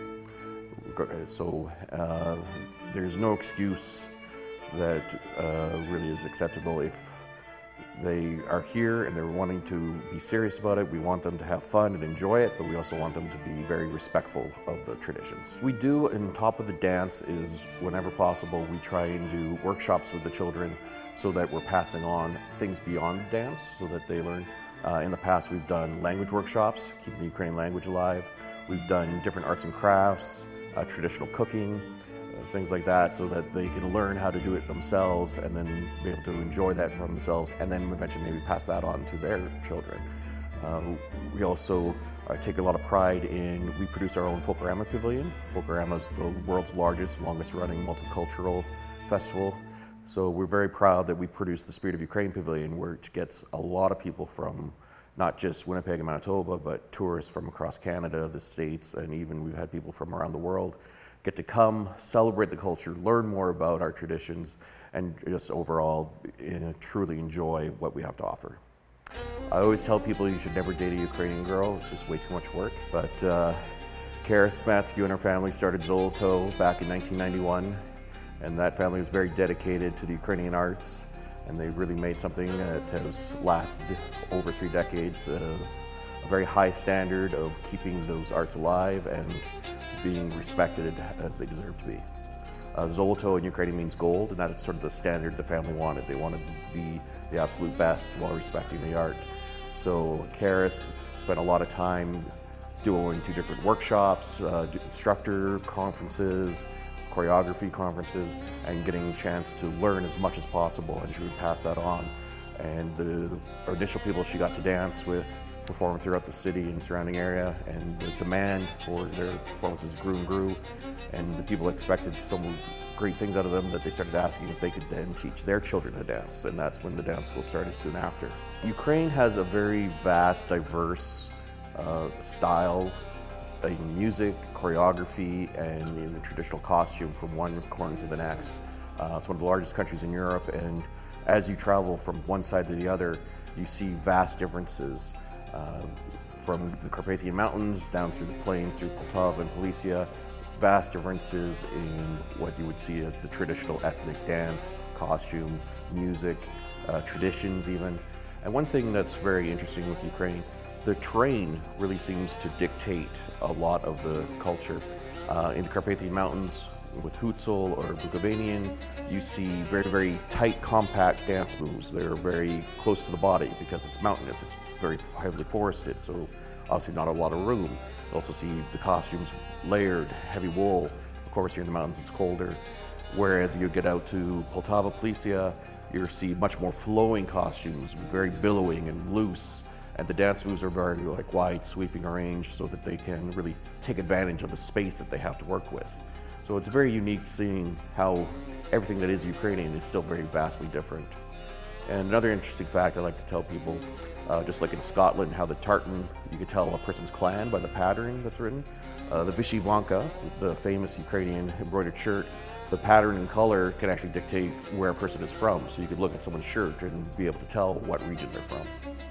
So uh, there's no excuse that uh, really is acceptable. If they are here and they're wanting to be serious about it, we want them to have fun and enjoy it, but we also want them to be very respectful of the traditions. We do, on top of the dance, is whenever possible, we try and do workshops with the children so that we're passing on things beyond the dance so that they learn. Uh, in the past, we've done language workshops, keeping the Ukrainian language alive. We've done different arts and crafts, uh, traditional cooking, things like that, so that they can learn how to do it themselves and then be able to enjoy that for themselves, and then eventually maybe pass that on to their children. Uh, we also uh, take a lot of pride in, we produce our own Folklorama Pavilion. Folklorama is the world's largest, longest running multicultural festival. So we're very proud that we produce the Spirit of Ukraine Pavilion, which gets a lot of people from not just Winnipeg and Manitoba, but tourists from across Canada, the States, and even we've had people from around the world get to come, celebrate the culture, learn more about our traditions, and just overall uh, truly enjoy what we have to offer. I always tell people you should never date a Ukrainian girl, it's just way too much work. But uh, Kara Smatsky and her family started Zoloto back in nineteen ninety-one, and that family was very dedicated to the Ukrainian arts, and they really made something that has lasted over three decades, uh, a very high standard of keeping those arts alive and being respected as they deserve to be. Uh, Zoloto in Ukrainian means gold, and that's sort of the standard the family wanted. They wanted to be the absolute best while respecting the art. So Karis spent a lot of time doing two different workshops, uh, instructor conferences, choreography conferences, and getting a chance to learn as much as possible, and she would pass that on. And the initial people she got to dance with perform throughout the city and surrounding area, and the demand for their performances grew and grew, and the people expected some great things out of them that they started asking if they could then teach their children to dance, and that's when the dance school started soon after. Ukraine has a very vast, diverse uh, style in music, choreography, and in the traditional costume from one corner to the next. Uh, it's one of the largest countries in Europe, and as you travel from one side to the other, you see vast differences uh, from the Carpathian Mountains down through the plains, through Poltava and Policia. Vast differences in what you would see as the traditional ethnic dance, costume, music, uh, traditions even. And one thing that's very interesting with Ukraine, the terrain really seems to dictate a lot of the culture. Uh, in the Carpathian Mountains, with Hutzul or Bukovanian, you see very, very tight, compact dance moves. They're very close to the body because it's mountainous. It's very heavily forested, so obviously not a lot of room. You also see the costumes layered, heavy wool. Of course, you're in the mountains, it's colder. Whereas you get out to Poltava, Policia, you see much more flowing costumes, very billowing and loose. And the dance moves are very like wide, sweeping arranged so that they can really take advantage of the space that they have to work with. So it's very unique seeing how everything that is Ukrainian is still very vastly different. And another interesting fact I like to tell people, uh, just like in Scotland, how the tartan, you can tell a person's clan by the pattern that's written. Uh, the Vyshyvanka, the famous Ukrainian embroidered shirt, the pattern and color can actually dictate where a person is from. So you could look at someone's shirt and be able to tell what region they're from.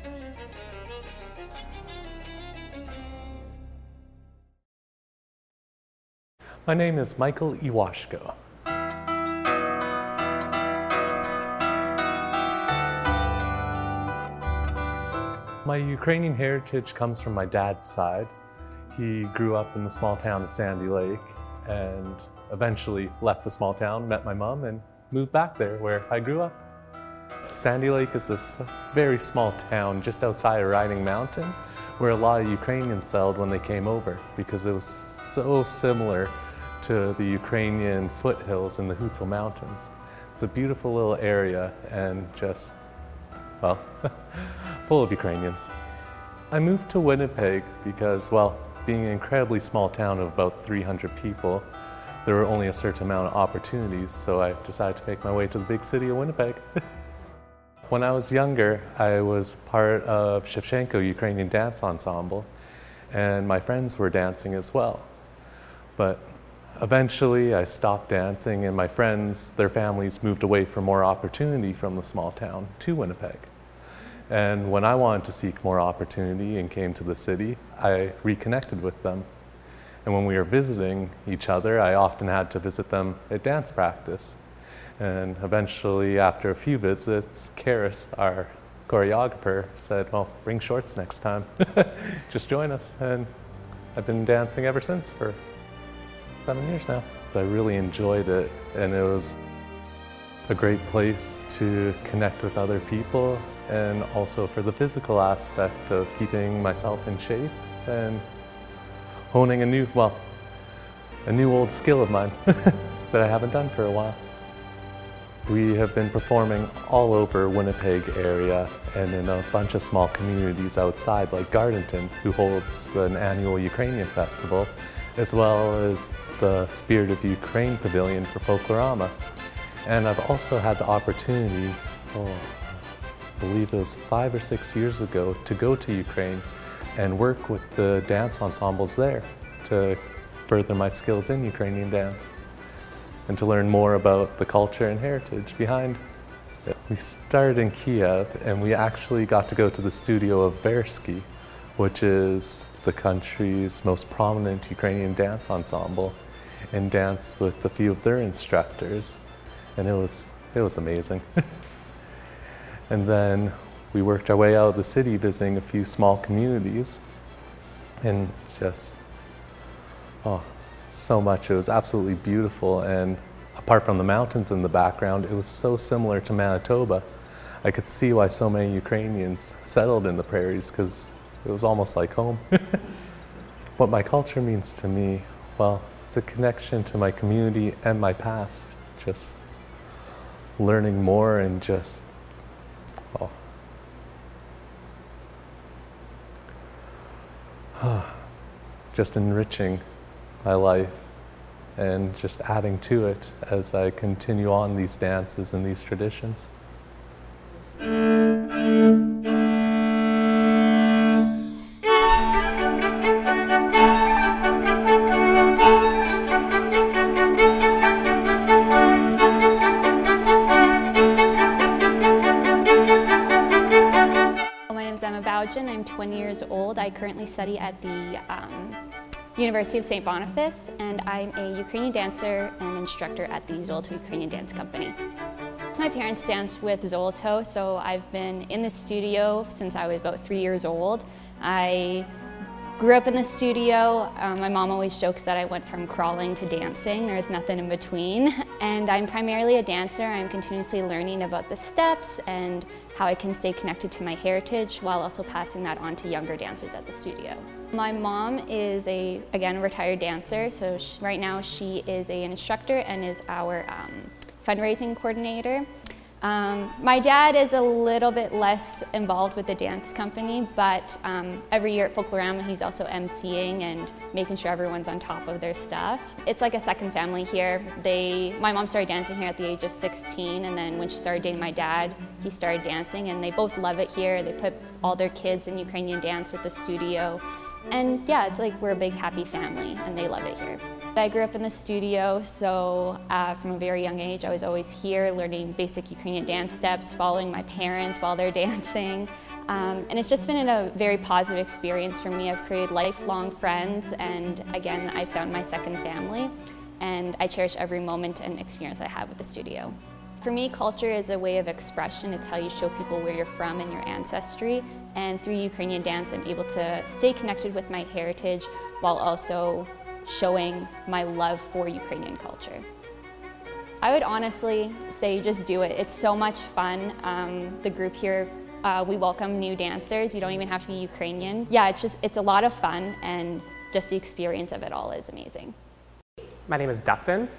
My name is Michael Iwashko. My Ukrainian heritage comes from my dad's side. He grew up in the small town of Sandy Lake and eventually left the small town, met my mom, and moved back there where I grew up. Sandy Lake is this very small town just outside of Riding Mountain where a lot of Ukrainians settled when they came over because it was so similar to the Ukrainian foothills in the Hutzul Mountains. It's a beautiful little area and just, well, full of Ukrainians. I moved to Winnipeg because, well, being an incredibly small town of about three hundred people, there were only a certain amount of opportunities, so I decided to make my way to the big city of Winnipeg. When I was younger, I was part of Shevchenko Ukrainian Dance Ensemble, and my friends were dancing as well. But eventually, I stopped dancing, and my friends, their families moved away for more opportunity from the small town to Winnipeg. And when I wanted to seek more opportunity and came to the city, I reconnected with them. And when we were visiting each other, I often had to visit them at dance practice. And eventually, after a few visits, Karis, our choreographer, said, well, bring shorts next time. Just join us. And I've been dancing ever since for seven years now. I really enjoyed it, and it was a great place to connect with other people, and also for the physical aspect of keeping myself in shape and honing a new, well, a new old skill of mine that I haven't done for a while. We have been performing all over Winnipeg area and in a bunch of small communities outside, like Gardenton, who holds an annual Ukrainian festival, as well as the Spirit of Ukraine Pavilion for Folklorama. And I've also had the opportunity, oh, I believe it was five or six years ago, to go to Ukraine and work with the dance ensembles there to further my skills in Ukrainian dance and to learn more about the culture and heritage behind it. We started in Kiev, and we actually got to go to the studio of Versky, which is the country's most prominent Ukrainian dance ensemble, and dance with a few of their instructors, and it was it was amazing. And then we worked our way out of the city, visiting a few small communities, and just oh, so much. It was absolutely beautiful, and apart from the mountains in the background, it was so similar to Manitoba. I could see why so many Ukrainians settled in the prairies, because it was almost like home. What my culture means to me, well, it's a connection to my community and my past. Just learning more and just, oh, just enriching my life and just adding to it as I continue on these dances and these traditions. I'm twenty years old. I currently study at the um, University of Saint Boniface, and I'm a Ukrainian dancer and instructor at the Zoloto Ukrainian Dance Company. My parents danced with Zoloto, so I've been in the studio since I was about three years old. I grew up in the studio. Um, my mom always jokes that I went from crawling to dancing. There's nothing in between. And I'm primarily a dancer. I'm continuously learning about the steps and how I can stay connected to my heritage while also passing that on to younger dancers at the studio. My mom is a, again, a retired dancer. So she, right now she is a, an instructor and is our um, fundraising coordinator. Um, my dad is a little bit less involved with the dance company, but um, every year at Folklorama he's also emceeing and making sure everyone's on top of their stuff. It's like a second family here. They, my mom started dancing here at the age of sixteen, and then when she started dating my dad, he started dancing, and they both love it here. They put all their kids in Ukrainian dance with the studio. And yeah, it's like we're a big happy family, and they love it here. I grew up in the studio, so uh, from a very young age I was always here learning basic Ukrainian dance steps, following my parents while they're dancing. Um, and it's just been a very positive experience for me. I've created lifelong friends, and again, I found my second family, and I cherish every moment and experience I have with the studio. For me, culture is a way of expression. It's how you show people where you're from and your ancestry. And through Ukrainian dance, I'm able to stay connected with my heritage while also showing my love for Ukrainian culture. I would honestly say just do it. It's so much fun. Um, the group here, uh, we welcome new dancers. You don't even have to be Ukrainian. Yeah, it's just, it's a lot of fun, and just the experience of it all is amazing. My name is Dustin.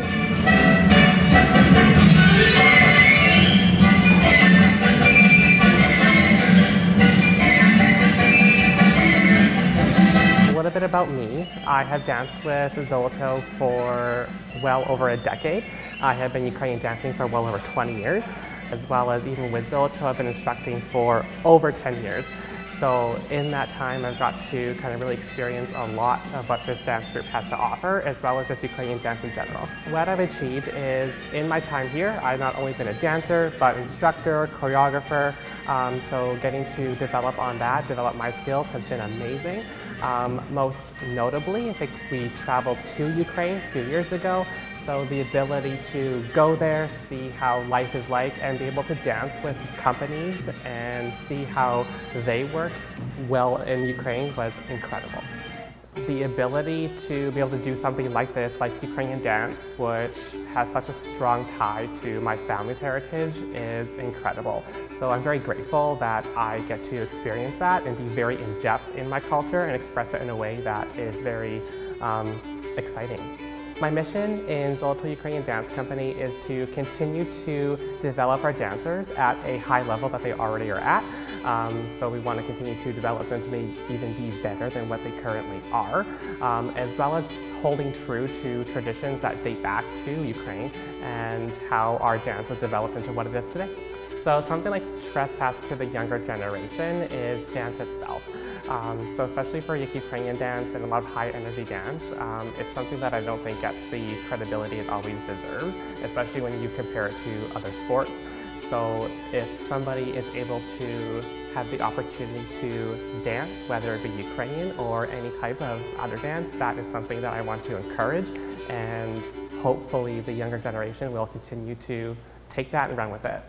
A little bit about me. I have danced with Zoloto for well over a decade. I have been Ukrainian dancing for well over twenty years, as well as even with Zoloto I've been instructing for over ten years. So in that time I've got to kind of really experience a lot of what this dance group has to offer, as well as just Ukrainian dance in general. What I've achieved is, in my time here, I've not only been a dancer, but instructor, choreographer, um, so getting to develop on that, develop my skills has been amazing. Um, most notably, I think we traveled to Ukraine a few years ago, so the ability to go there, see how life is like, and be able to dance with companies and see how they work well in Ukraine was incredible. The ability to be able to do something like this, like Ukrainian dance, which has such a strong tie to my family's heritage, is incredible. So I'm very grateful that I get to experience that and be very in-depth in my culture and express it in a way that is very um, exciting. My mission in Zoloto Ukrainian Dance Company is to continue to develop our dancers at a high level that they already are at. Um, so we want to continue to develop them to maybe even be better than what they currently are, um, as well as holding true to traditions that date back to Ukraine and how our dance has developed into what it is today. So something like Trespass to the younger generation is dance itself. Um, so especially for Ukrainian dance and a lot of high energy dance, um, it's something that I don't think gets the credibility it always deserves, especially when you compare it to other sports. So if somebody is able to have the opportunity to dance, whether it be Ukrainian or any type of other dance, that is something that I want to encourage, and hopefully the younger generation will continue to take that and run with it.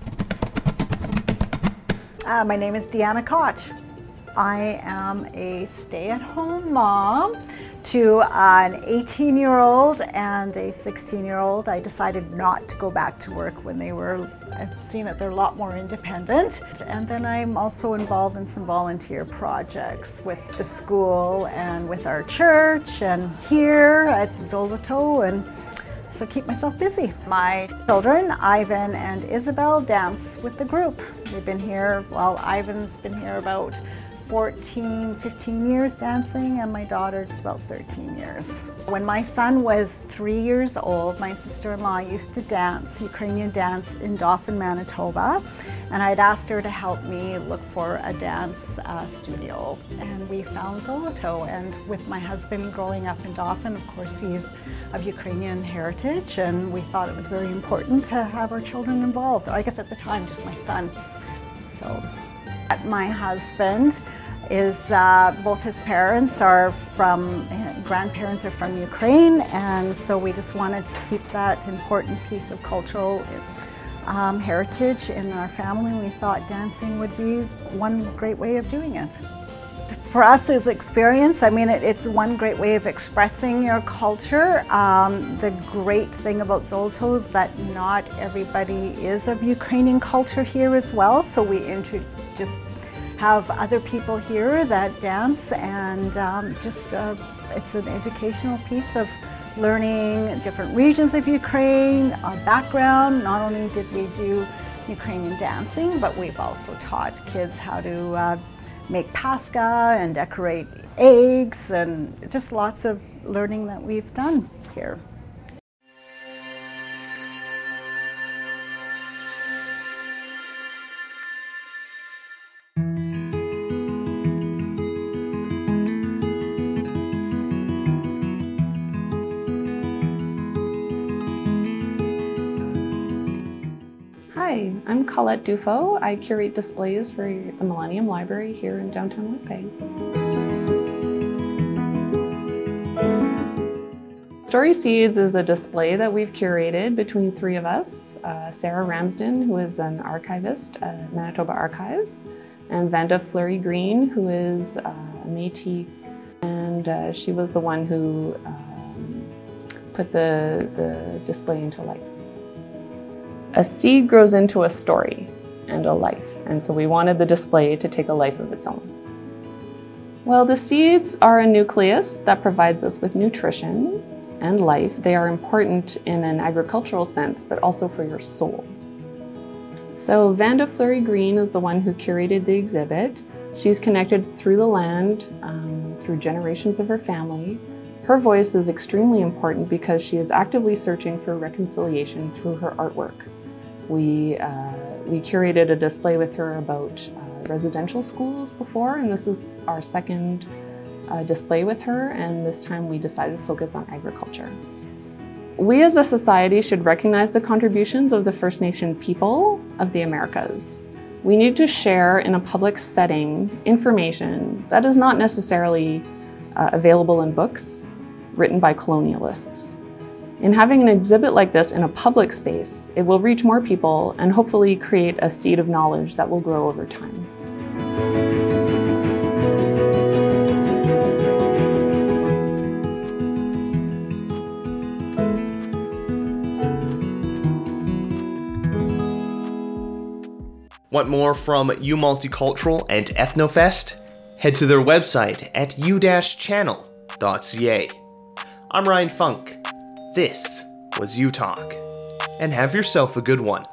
Uh, my name is Deanna Koch. I am a stay-at-home mom to an eighteen-year-old and a sixteen-year-old. I decided not to go back to work when they were, I've seen that they're a lot more independent. And then I'm also involved in some volunteer projects with the school and with our church and here at Zoloto, and so keep myself busy. My children, Ivan and Isabel, dance with the group. They've been here, well, Ivan's been here about fourteen, fifteen years dancing, and my daughter just about thirteen years. When my son was three years old, my sister-in-law used to dance, Ukrainian dance, in Dauphin, Manitoba, and I'd asked her to help me look for a dance uh, studio, and we found Zoloto. And with my husband growing up in Dauphin, of course he's of Ukrainian heritage, and we thought it was very important to have our children involved. I guess at the time, just my son. So, my husband is, uh, both his parents are from, grandparents are from Ukraine, and so we just wanted to keep that important piece of cultural um, heritage in our family. We thought dancing would be one great way of doing it. For us as experience, I mean, it, it's one great way of expressing your culture. Um, the great thing about Zoloto is that not everybody is of Ukrainian culture here as well, so we intro- just have other people here that dance, and um, just uh, it's an educational piece of learning different regions of Ukraine, our background. Not only did we do Ukrainian dancing, but we've also taught kids how to uh, make paska and decorate eggs, and just lots of learning that we've done here. Hi, I'm Colette Dufo. I curate displays for the Millennium Library here in downtown Winnipeg. Story Seeds is a display that we've curated between three of us, uh, Sarah Ramsden, who is an archivist at Manitoba Archives, and Vanda Fleury-Green, who is uh, a Métis, and uh, she was the one who um, put the, the display into life. A seed grows into a story and a life, and so we wanted the display to take a life of its own. Well, the seeds are a nucleus that provides us with nutrition and life. They are important in an agricultural sense, but also for your soul. So Vanda Fleury-Green is the one who curated the exhibit. She's connected through the land, um, through generations of her family. Her voice is extremely important because she is actively searching for reconciliation through her artwork. We, uh, we curated a display with her about uh, residential schools before, and this is our second uh, display with her, and this time we decided to focus on agriculture. We as a society should recognize the contributions of the First Nation people of the Americas. We need to share in a public setting information that is not necessarily uh, available in books written by colonialists. In having an exhibit like this in a public space, it will reach more people and hopefully create a seed of knowledge that will grow over time. Want more from U Multicultural and Ethnofest? Head to their website at u dash channel dot c a. I'm Ryan Funk. This was U Talk, and have yourself a good one.